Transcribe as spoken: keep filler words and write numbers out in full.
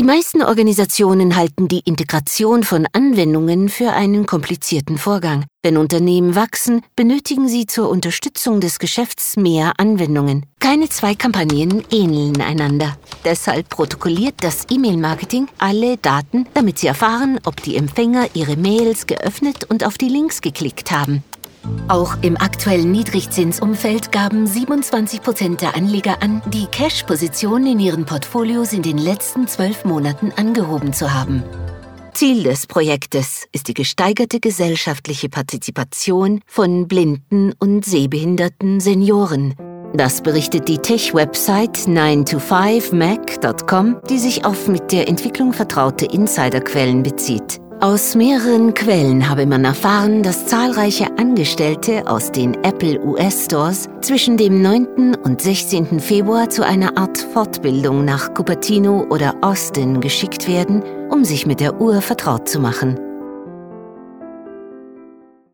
Die meisten Organisationen halten die Integration von Anwendungen für einen komplizierten Vorgang. Wenn Unternehmen wachsen, benötigen sie zur Unterstützung des Geschäfts mehr Anwendungen. Keine zwei Kampagnen ähneln einander. Deshalb protokolliert das E-Mail-Marketing alle Daten, damit sie erfahren, ob die Empfänger ihre Mails geöffnet und auf die Links geklickt haben. Auch im aktuellen Niedrigzinsumfeld gaben siebenundzwanzig Prozent der Anleger an, die Cash-Position in ihren Portfolios in den letzten zwölf Monaten angehoben zu haben. Ziel des Projektes ist die gesteigerte gesellschaftliche Partizipation von blinden und sehbehinderten Senioren. Das berichtet die Tech-Website nine to five mac punkt com, die sich auf mit der Entwicklung vertraute Insiderquellen bezieht. Aus mehreren Quellen habe man erfahren, dass zahlreiche Angestellte aus den Apple U S-Stores zwischen dem neunten und sechzehnten Februar zu einer Art Fortbildung nach Cupertino oder Austin geschickt werden, um sich mit der Uhr vertraut zu machen.